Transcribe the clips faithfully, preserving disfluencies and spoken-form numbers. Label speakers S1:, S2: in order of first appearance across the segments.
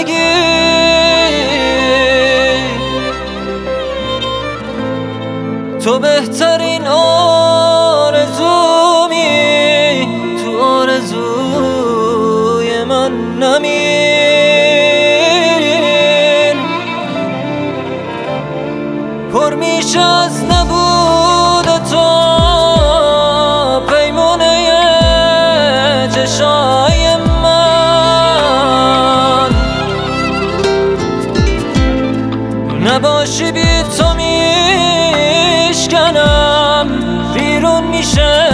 S1: زندگی تو بهترین آرزومی، تو آرزوی من نمیر. پر میشه از نبود تو پیمونه چشای من، نباشی بی تو میشکنم، بیرون میشه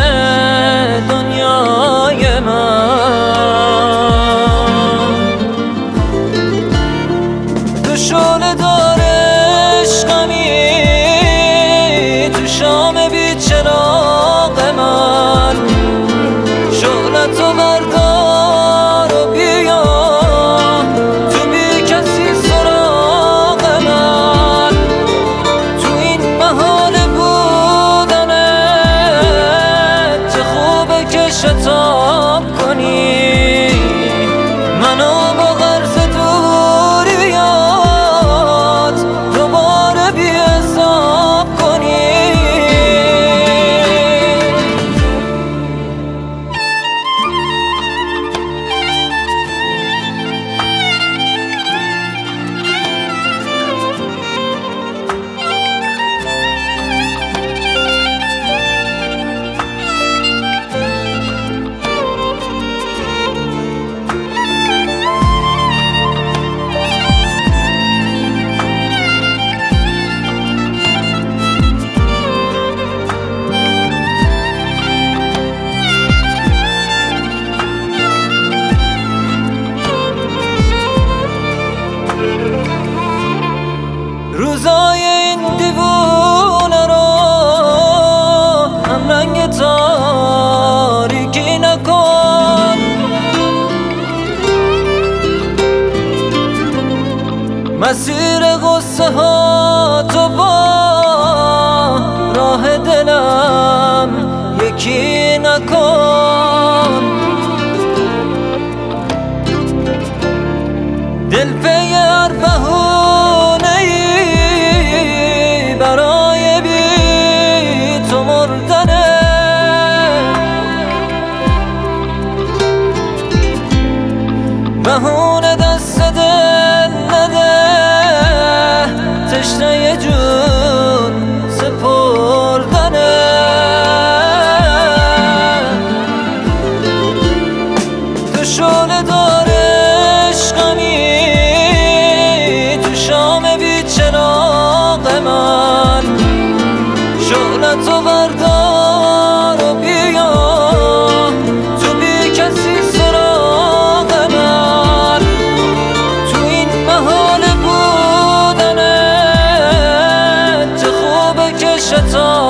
S1: دنیای من. تو شعله دار عشقمی، تو شام بی چراغ من، شعلتو بردار و بیا تو بی کسی سراغ من. تو این محال بودنت چه خوبه که شتاب کنی منو با غرض دوریات دوباره بی حساب کنی. روزای این دیوونه رو هم رنگ تاریکی نکن، مسیر غصه ها تو با راه دلم یکی نکن. دل پی هر بهونه‌ای برای بی تو مردنه، بهونه دست دل نده، تشنه جون سپردنه. تو شعله دار عشقمی، تو شام بی چراغ من، شعلتو بردار و بیا تو بی کسی سراغ من. تو این محال بودنت چه خوبه که شتاب